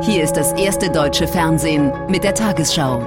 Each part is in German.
Hier ist das erste deutsche Fernsehen mit der Tagesschau.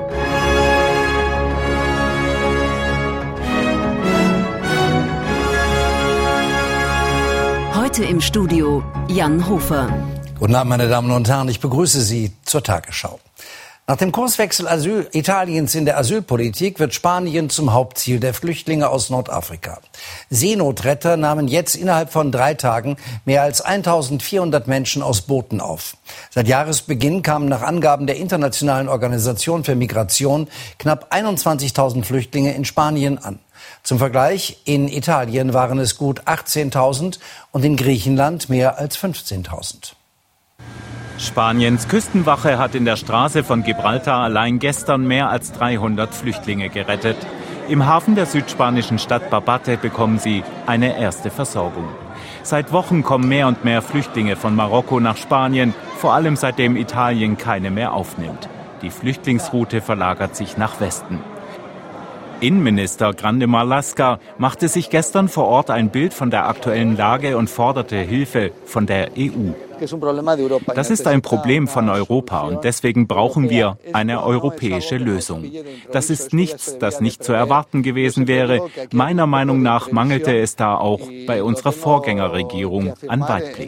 Heute im Studio Jan Hofer. Guten Abend, meine Damen und Herren, ich begrüße Sie zur Tagesschau. Nach dem Kurswechsel Italiens in der Asylpolitik wird Spanien zum Hauptziel der Flüchtlinge aus Nordafrika. Seenotretter nahmen jetzt innerhalb von 3 Tagen mehr als 1400 Menschen aus Booten auf. Seit Jahresbeginn kamen nach Angaben der Internationalen Organisation für Migration knapp 21.000 Flüchtlinge in Spanien an. Zum Vergleich, in Italien waren es gut 18.000 und in Griechenland mehr als 15.000. Spaniens Küstenwache hat in der Straße von Gibraltar allein gestern mehr als 300 Flüchtlinge gerettet. Im Hafen der südspanischen Stadt Barbate bekommen sie eine erste Versorgung. Seit Wochen kommen mehr und mehr Flüchtlinge von Marokko nach Spanien, vor allem seitdem Italien keine mehr aufnimmt. Die Flüchtlingsroute verlagert sich nach Westen. Innenminister Grande Marlaska machte sich gestern vor Ort ein Bild von der aktuellen Lage und forderte Hilfe von der EU. Das ist ein Problem von Europa und deswegen brauchen wir eine europäische Lösung. Das ist nichts, das nicht zu erwarten gewesen wäre. Meiner Meinung nach mangelte es da auch bei unserer Vorgängerregierung an Weitblick.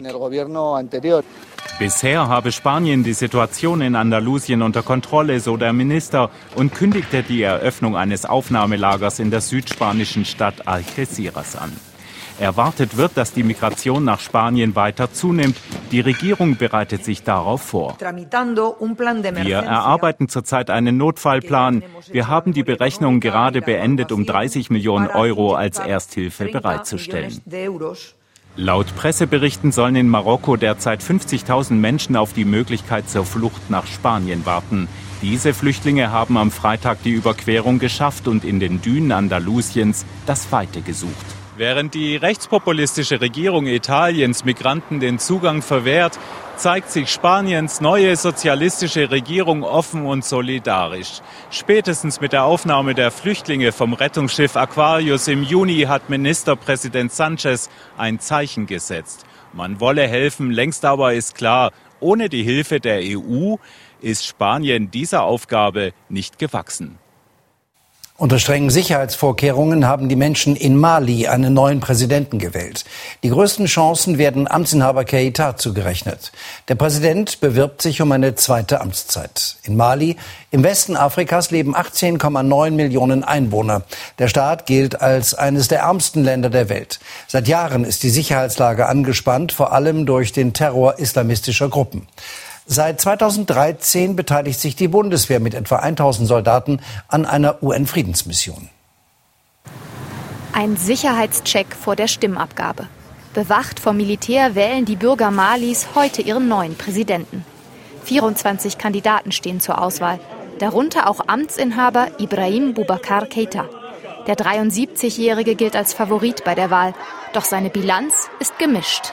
Bisher habe Spanien die Situation in Andalusien unter Kontrolle, so der Minister, und kündigte die Eröffnung eines Aufnahmelagers in der südspanischen Stadt Algeciras an. Erwartet wird, dass die Migration nach Spanien weiter zunimmt. Die Regierung bereitet sich darauf vor. Wir erarbeiten zurzeit einen Notfallplan. Wir haben die Berechnung gerade beendet, um 30 Millionen Euro als Ersthilfe bereitzustellen. Laut Presseberichten sollen in Marokko derzeit 50.000 Menschen auf die Möglichkeit zur Flucht nach Spanien warten. Diese Flüchtlinge haben am Freitag die Überquerung geschafft und in den Dünen Andalusiens das Weite gesucht. Während die rechtspopulistische Regierung Italiens Migranten den Zugang verwehrt, zeigt sich Spaniens neue sozialistische Regierung offen und solidarisch. Spätestens mit der Aufnahme der Flüchtlinge vom Rettungsschiff Aquarius im Juni hat Ministerpräsident Sánchez ein Zeichen gesetzt. Man wolle helfen, längst aber ist klar, ohne die Hilfe der EU ist Spanien dieser Aufgabe nicht gewachsen. Unter strengen Sicherheitsvorkehrungen haben die Menschen in Mali einen neuen Präsidenten gewählt. Die größten Chancen werden Amtsinhaber Keïta zugerechnet. Der Präsident bewirbt sich um eine zweite Amtszeit. In Mali, im Westen Afrikas, leben 18,9 Millionen Einwohner. Der Staat gilt als eines der ärmsten Länder der Welt. Seit Jahren ist die Sicherheitslage angespannt, vor allem durch den Terror islamistischer Gruppen. Seit 2013 beteiligt sich die Bundeswehr mit etwa 1000 Soldaten an einer UN-Friedensmission. Ein Sicherheitscheck vor der Stimmabgabe. Bewacht vom Militär wählen die Bürger Malis heute ihren neuen Präsidenten. 24 Kandidaten stehen zur Auswahl, darunter auch Amtsinhaber Ibrahim Boubacar Keïta. Der 73-Jährige gilt als Favorit bei der Wahl, doch seine Bilanz ist gemischt.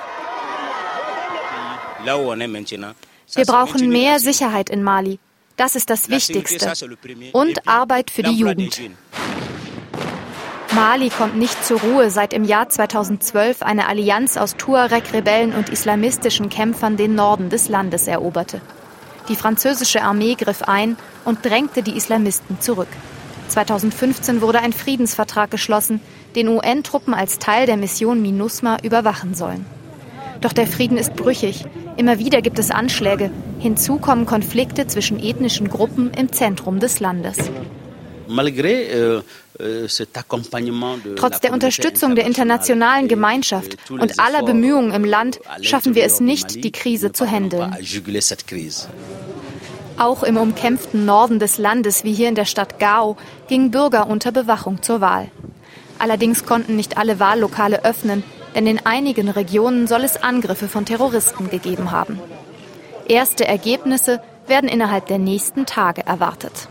Wir brauchen mehr Sicherheit in Mali. Das ist das Wichtigste. Und Arbeit für die Jugend. Mali kommt nicht zur Ruhe, seit im Jahr 2012 eine Allianz aus Tuareg-Rebellen und islamistischen Kämpfern den Norden des Landes eroberte. Die französische Armee griff ein und drängte die Islamisten zurück. 2015 wurde ein Friedensvertrag geschlossen, den UN-Truppen als Teil der Mission MINUSMA überwachen sollen. Doch der Frieden ist brüchig. Immer wieder gibt es Anschläge. Hinzu kommen Konflikte zwischen ethnischen Gruppen im Zentrum des Landes. Trotz der Unterstützung der internationalen Gemeinschaft und aller Bemühungen im Land schaffen wir es nicht, die Krise zu handeln. Auch im umkämpften Norden des Landes, wie hier in der Stadt Gao, gingen Bürger unter Bewachung zur Wahl. Allerdings konnten nicht alle Wahllokale öffnen, denn in einigen Regionen soll es Angriffe von Terroristen gegeben haben. Erste Ergebnisse werden innerhalb der nächsten Tage erwartet.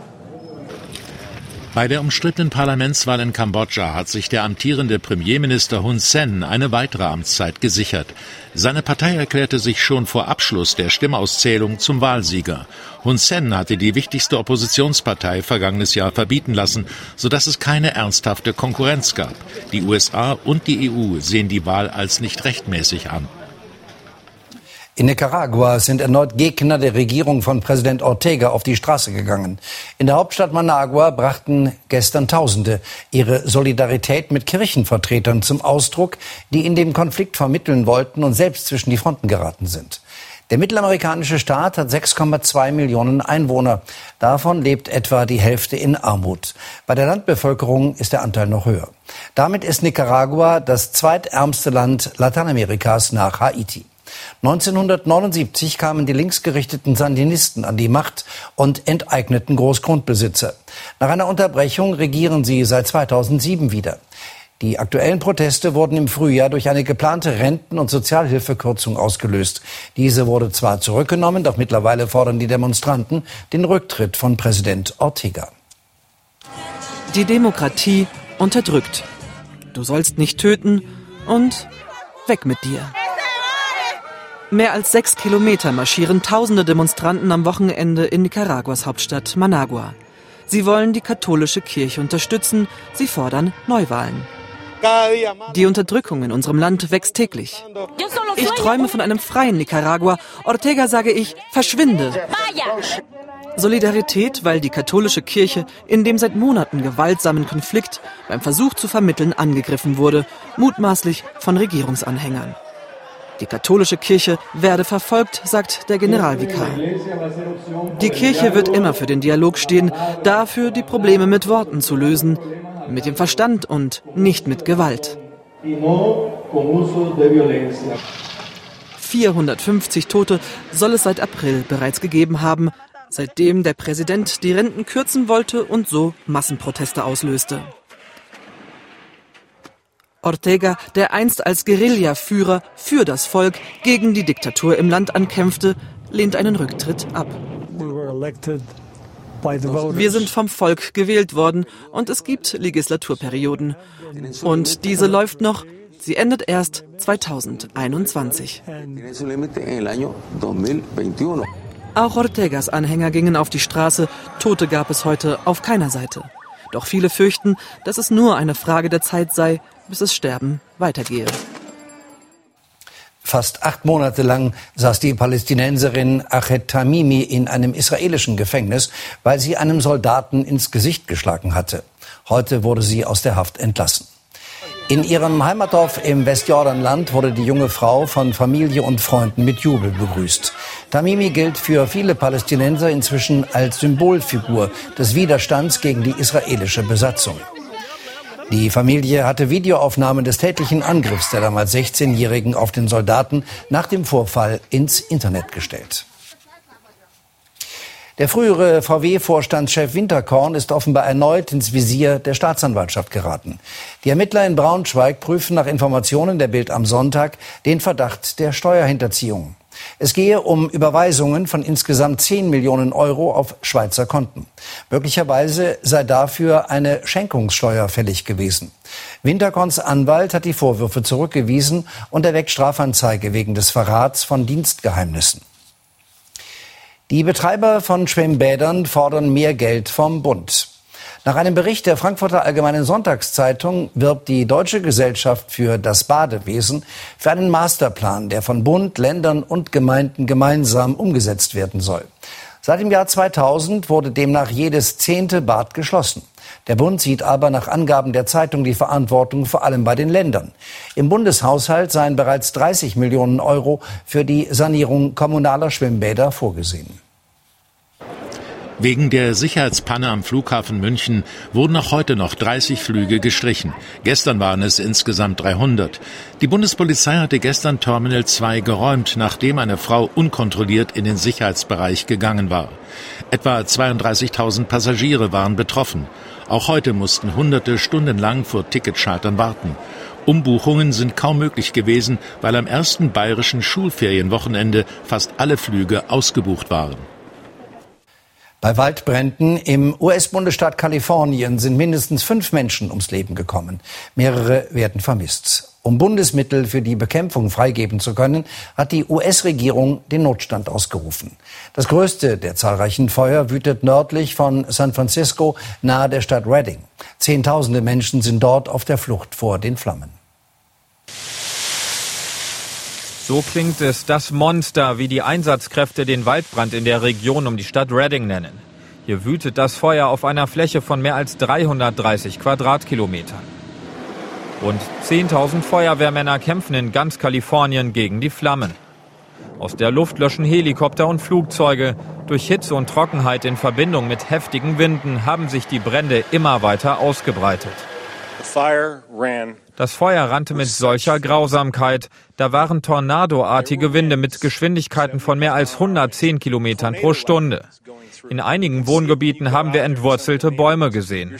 Bei der umstrittenen Parlamentswahl in Kambodscha hat sich der amtierende Premierminister Hun Sen eine weitere Amtszeit gesichert. Seine Partei erklärte sich schon vor Abschluss der Stimmauszählung zum Wahlsieger. Hun Sen hatte die wichtigste Oppositionspartei vergangenes Jahr verbieten lassen, sodass es keine ernsthafte Konkurrenz gab. Die USA und die EU sehen die Wahl als nicht rechtmäßig an. In Nicaragua sind erneut Gegner der Regierung von Präsident Ortega auf die Straße gegangen. In der Hauptstadt Managua brachten gestern Tausende ihre Solidarität mit Kirchenvertretern zum Ausdruck, die in dem Konflikt vermitteln wollten und selbst zwischen die Fronten geraten sind. Der mittelamerikanische Staat hat 6,2 Millionen Einwohner. Davon lebt etwa die Hälfte in Armut. Bei der Landbevölkerung ist der Anteil noch höher. Damit ist Nicaragua das zweitärmste Land Lateinamerikas nach Haiti. 1979 kamen die linksgerichteten Sandinisten an die Macht und enteigneten Großgrundbesitzer. Nach einer Unterbrechung regieren sie seit 2007 wieder. Die aktuellen Proteste wurden im Frühjahr durch eine geplante Renten- und Sozialhilfekürzung ausgelöst. Diese wurde zwar zurückgenommen, doch mittlerweile fordern die Demonstranten den Rücktritt von Präsident Ortega. Die Demokratie unterdrückt. Du sollst nicht töten und weg mit dir. Mehr als 6 Kilometer marschieren tausende Demonstranten am Wochenende in Nicaraguas Hauptstadt Managua. Sie wollen die katholische Kirche unterstützen, sie fordern Neuwahlen. Die Unterdrückung in unserem Land wächst täglich. Ich träume von einem freien Nicaragua. Ortega sage ich, verschwinde. Solidarität, weil die katholische Kirche in dem seit Monaten gewaltsamen Konflikt beim Versuch zu vermitteln angegriffen wurde, mutmaßlich von Regierungsanhängern. Die katholische Kirche werde verfolgt, sagt der Generalvikar. Die Kirche wird immer für den Dialog stehen, dafür die Probleme mit Worten zu lösen, mit dem Verstand und nicht mit Gewalt. 450 Tote soll es seit April bereits gegeben haben, seitdem der Präsident die Renten kürzen wollte und so Massenproteste auslöste. Ortega, der einst als Guerillaführer für das Volk gegen die Diktatur im Land ankämpfte, lehnt einen Rücktritt ab. Wir sind vom Volk gewählt worden und es gibt Legislaturperioden. Und diese läuft noch, sie endet erst 2021. Auch Ortegas Anhänger gingen auf die Straße, Tote gab es heute auf keiner Seite. Doch viele fürchten, dass es nur eine Frage der Zeit sei, bis das Sterben weitergehe. Fast 8 Monate lang saß die Palästinenserin Ached Tamimi in einem israelischen Gefängnis, weil sie einem Soldaten ins Gesicht geschlagen hatte. Heute wurde sie aus der Haft entlassen. In ihrem Heimatdorf im Westjordanland wurde die junge Frau von Familie und Freunden mit Jubel begrüßt. Tamimi gilt für viele Palästinenser inzwischen als Symbolfigur des Widerstands gegen die israelische Besatzung. Die Familie hatte Videoaufnahmen des tätlichen Angriffs der damals 16-Jährigen auf den Soldaten nach dem Vorfall ins Internet gestellt. Der frühere VW-Vorstandschef Winterkorn ist offenbar erneut ins Visier der Staatsanwaltschaft geraten. Die Ermittler in Braunschweig prüfen nach Informationen der Bild am Sonntag den Verdacht der Steuerhinterziehung. Es gehe um Überweisungen von insgesamt 10 Millionen Euro auf Schweizer Konten. Möglicherweise sei dafür eine Schenkungssteuer fällig gewesen. Winterkorns Anwalt hat die Vorwürfe zurückgewiesen und erweckt Strafanzeige wegen des Verrats von Dienstgeheimnissen. Die Betreiber von Schwimmbädern fordern mehr Geld vom Bund. Nach einem Bericht der Frankfurter Allgemeinen Sonntagszeitung wirbt die Deutsche Gesellschaft für das Badewesen für einen Masterplan, der von Bund, Ländern und Gemeinden gemeinsam umgesetzt werden soll. Seit dem Jahr 2000 wurde demnach jedes 10. Bad geschlossen. Der Bund sieht aber nach Angaben der Zeitung die Verantwortung vor allem bei den Ländern. Im Bundeshaushalt seien bereits 30 Millionen Euro für die Sanierung kommunaler Schwimmbäder vorgesehen. Wegen der Sicherheitspanne am Flughafen München wurden auch heute noch 30 Flüge gestrichen. Gestern waren es insgesamt 300. Die Bundespolizei hatte gestern Terminal 2 geräumt, nachdem eine Frau unkontrolliert in den Sicherheitsbereich gegangen war. Etwa 32.000 Passagiere waren betroffen. Auch heute mussten Hunderte stundenlang vor Ticketschaltern warten. Umbuchungen sind kaum möglich gewesen, weil am ersten bayerischen Schulferienwochenende fast alle Flüge ausgebucht waren. Bei Waldbränden im US-Bundesstaat Kalifornien sind mindestens 5 Menschen ums Leben gekommen. Mehrere werden vermisst. Um Bundesmittel für die Bekämpfung freigeben zu können, hat die US-Regierung den Notstand ausgerufen. Das größte der zahlreichen Feuer wütet nördlich von San Francisco nahe der Stadt Redding. Zehntausende Menschen sind dort auf der Flucht vor den Flammen. So klingt es, das Monster, wie die Einsatzkräfte den Waldbrand in der Region um die Stadt Redding nennen. Hier wütet das Feuer auf einer Fläche von mehr als 330 Quadratkilometern. Rund 10.000 Feuerwehrmänner kämpfen in ganz Kalifornien gegen die Flammen. Aus der Luft löschen Helikopter und Flugzeuge. Durch Hitze und Trockenheit in Verbindung mit heftigen Winden haben sich die Brände immer weiter ausgebreitet. Das Feuer rannte mit solcher Grausamkeit. Da waren tornadoartige Winde mit Geschwindigkeiten von mehr als 110 Kilometern pro Stunde. In einigen Wohngebieten haben wir entwurzelte Bäume gesehen.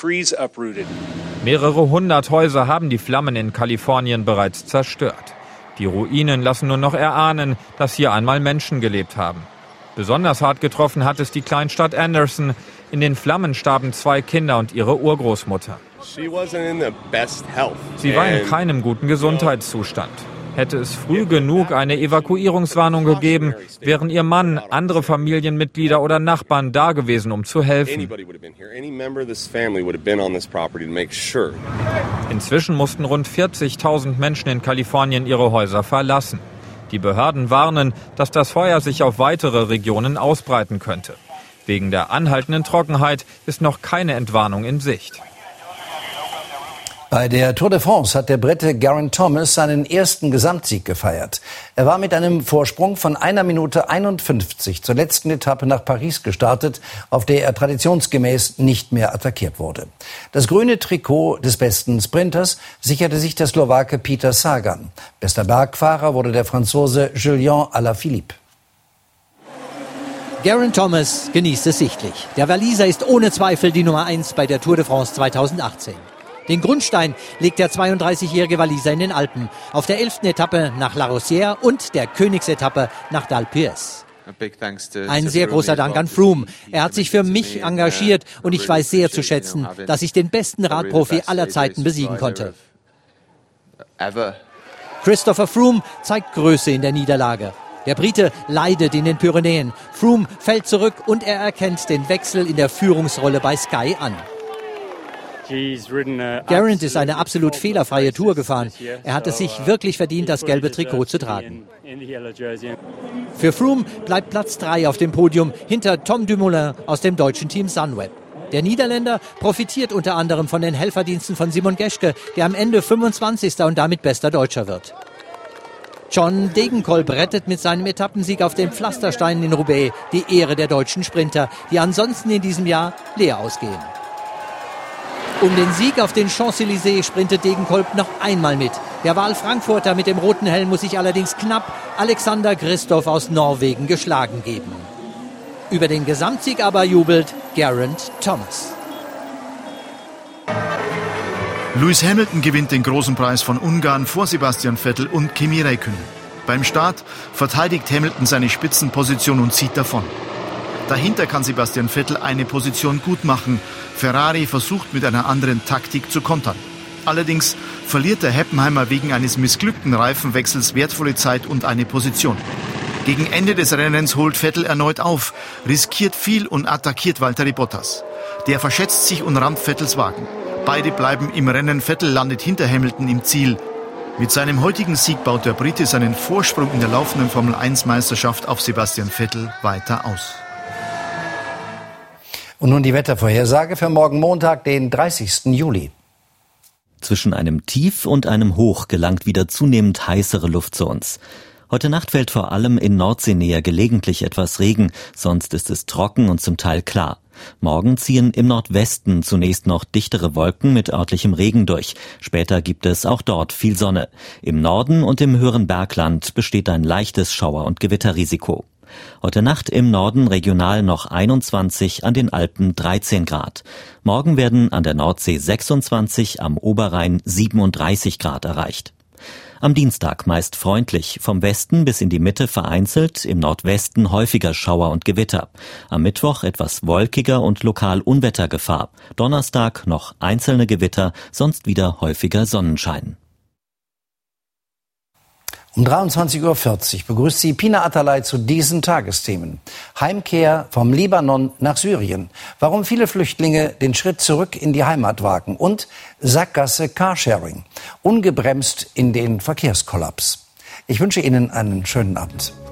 Mehrere hundert Häuser haben die Flammen in Kalifornien bereits zerstört. Die Ruinen lassen nur noch erahnen, dass hier einmal Menschen gelebt haben. Besonders hart getroffen hat es die Kleinstadt Anderson. In den Flammen starben 2 Kinder und ihre Urgroßmutter. Sie war in keinem guten Gesundheitszustand. Hätte es früh genug eine Evakuierungswarnung gegeben, wären ihr Mann, andere Familienmitglieder oder Nachbarn da gewesen, um zu helfen. Inzwischen mussten rund 40.000 Menschen in Kalifornien ihre Häuser verlassen. Die Behörden warnen, dass das Feuer sich auf weitere Regionen ausbreiten könnte. Wegen der anhaltenden Trockenheit ist noch keine Entwarnung in Sicht. Bei der Tour de France hat der Brite Geraint Thomas seinen ersten Gesamtsieg gefeiert. Er war mit einem Vorsprung von 1 Minute 51 zur letzten Etappe nach Paris gestartet, auf der er traditionsgemäß nicht mehr attackiert wurde. Das grüne Trikot des besten Sprinters sicherte sich der Slowake Peter Sagan. Bester Bergfahrer wurde der Franzose Julien Alaphilippe. Geraint Thomas genießt es sichtlich. Der Waliser ist ohne Zweifel die Nummer 1 bei der Tour de France 2018. Den Grundstein legt der 32-jährige Waliser in den Alpen, auf der 11. Etappe nach La Rosière und der Königsetappe nach d'Alpes. Ein sehr großer Dank an Froome. Er hat sich für mich engagiert und ich weiß sehr zu schätzen, dass ich den besten Radprofi aller Zeiten besiegen konnte. Christopher Froome zeigt Größe in der Niederlage. Der Brite leidet in den Pyrenäen. Froome fällt zurück und er erkennt den Wechsel in der Führungsrolle bei Sky an. Geraint ist eine absolut fehlerfreie Tour gefahren. Er hat es sich wirklich verdient, das gelbe Trikot zu tragen. Für Froome bleibt Platz 3 auf dem Podium hinter Tom Dumoulin aus dem deutschen Team Sunweb. Der Niederländer profitiert unter anderem von den Helferdiensten von Simon Geschke, der am Ende 25. und damit bester Deutscher wird. John Degenkolb rettet mit seinem Etappensieg auf den Pflastersteinen in Roubaix die Ehre der deutschen Sprinter, die ansonsten in diesem Jahr leer ausgehen. Um den Sieg auf den Champs-Élysées sprintet Degenkolb noch einmal mit. Der Wahl-Frankfurter mit dem roten Helm muss sich allerdings knapp Alexander Kristoff aus Norwegen geschlagen geben. Über den Gesamtsieg aber jubelt Geraint Thomas. Lewis Hamilton gewinnt den großen Preis von Ungarn vor Sebastian Vettel und Kimi Räikkönen. Beim Start verteidigt Hamilton seine Spitzenposition und zieht davon. Dahinter kann Sebastian Vettel eine Position gut machen. Ferrari versucht mit einer anderen Taktik zu kontern. Allerdings verliert der Heppenheimer wegen eines missglückten Reifenwechsels wertvolle Zeit und eine Position. Gegen Ende des Rennens holt Vettel erneut auf, riskiert viel und attackiert Valtteri Bottas. Der verschätzt sich und rammt Vettels Wagen. Beide bleiben im Rennen, Vettel landet hinter Hamilton im Ziel. Mit seinem heutigen Sieg baut der Brite seinen Vorsprung in der laufenden Formel-1-Meisterschaft auf Sebastian Vettel weiter aus. Und nun die Wettervorhersage für morgen Montag, den 30. Juli. Zwischen einem Tief und einem Hoch gelangt wieder zunehmend heißere Luft zu uns. Heute Nacht fällt vor allem in Nordseenähe gelegentlich etwas Regen, sonst ist es trocken und zum Teil klar. Morgen ziehen im Nordwesten zunächst noch dichtere Wolken mit örtlichem Regen durch. Später gibt es auch dort viel Sonne. Im Norden und im höheren Bergland besteht ein leichtes Schauer- und Gewitterrisiko. Heute Nacht im Norden regional noch 21, an den Alpen 13 Grad. Morgen werden an der Nordsee 26, am Oberrhein 37 Grad erreicht. Am Dienstag meist freundlich, vom Westen bis in die Mitte vereinzelt, im Nordwesten häufiger Schauer und Gewitter. Am Mittwoch etwas wolkiger und lokal Unwettergefahr. Donnerstag noch einzelne Gewitter, sonst wieder häufiger Sonnenschein. Um 23.40 Uhr begrüßt sie Pina Atalay zu diesen Tagesthemen. Heimkehr vom Libanon nach Syrien. Warum viele Flüchtlinge den Schritt zurück in die Heimat wagen. Und Sackgasse Carsharing. Ungebremst in den Verkehrskollaps. Ich wünsche Ihnen einen schönen Abend.